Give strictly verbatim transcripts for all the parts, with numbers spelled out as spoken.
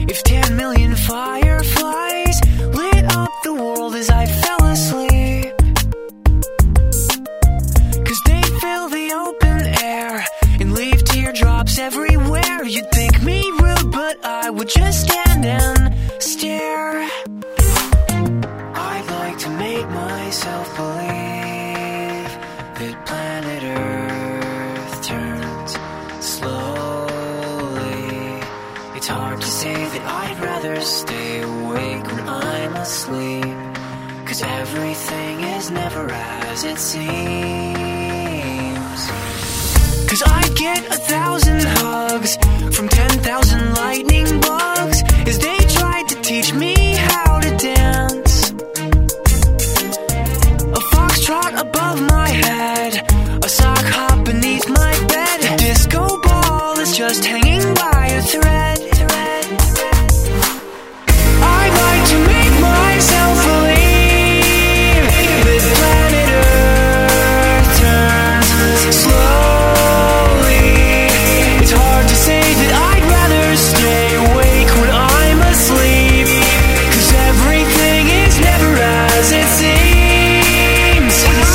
If ten million fireflies lit up the world as I fell asleep, 'cause they fill the open air and leave teardrops everywhere. You'd think me rude, but I would just stand and stare. I'd like to make myself believe that planet Earth turns slowly. It's hard to say that I'd rather stay awake when I'm asleep, 'cause everything is never as it seems. 'Cause I'd get a thousand hugs from ten thousand lightning bugs as they tried to teach me how to dance. A foxtrot above my head, a sock hop beneath my bed. A disco ball is just hanging by a thread. I'd like to make myself believe that planet Earth turns slowly. It's hard to say that I'd rather stay awake when I'm asleep, 'cause everything is never as it seems.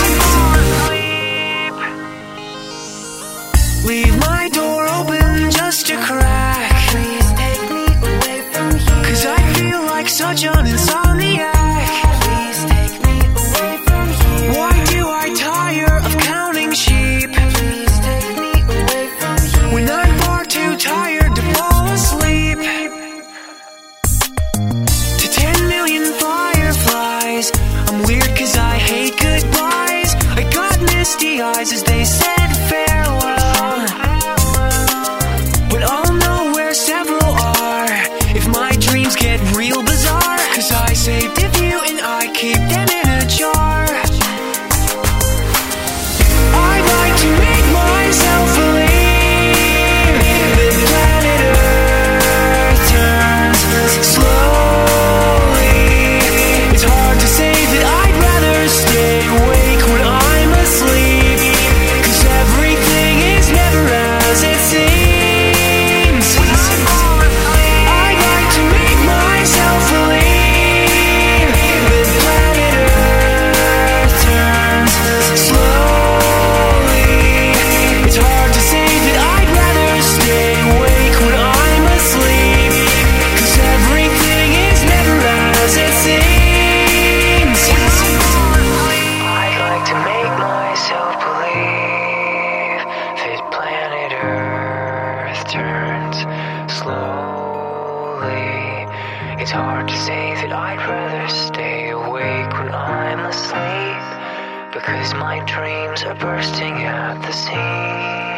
Leave my door open just a crack. Please take me away from here, 'cause I feel like such an insomniac. Please take me away from here. Why do I tire of counting sheep? Please take me away from here, when I'm far too tired to fall asleep. To ten million fireflies, I'm weird 'cause I hate goodbyes. I got misty eyes as they said farewell, but I'll know where several are if my dreams get real bizarre, 'cause I saved a few and I keep them in a jar. I'd like to make myself believe that planet Earth turns slowly. It's hard to say that I'd rather stay awake when I'm asleep, 'cause everything is never as it seems. I'd like to make myself believe that planet Earth turns slowly. It's hard to say that I'd rather stay awake when I'm asleep, 'cause everything is never as it seems. I'd like to make myself believe that planet Earth turns slowly. It's hard to say that I'd rather stay awake when I'm asleep, because my dreams are bursting at the seams.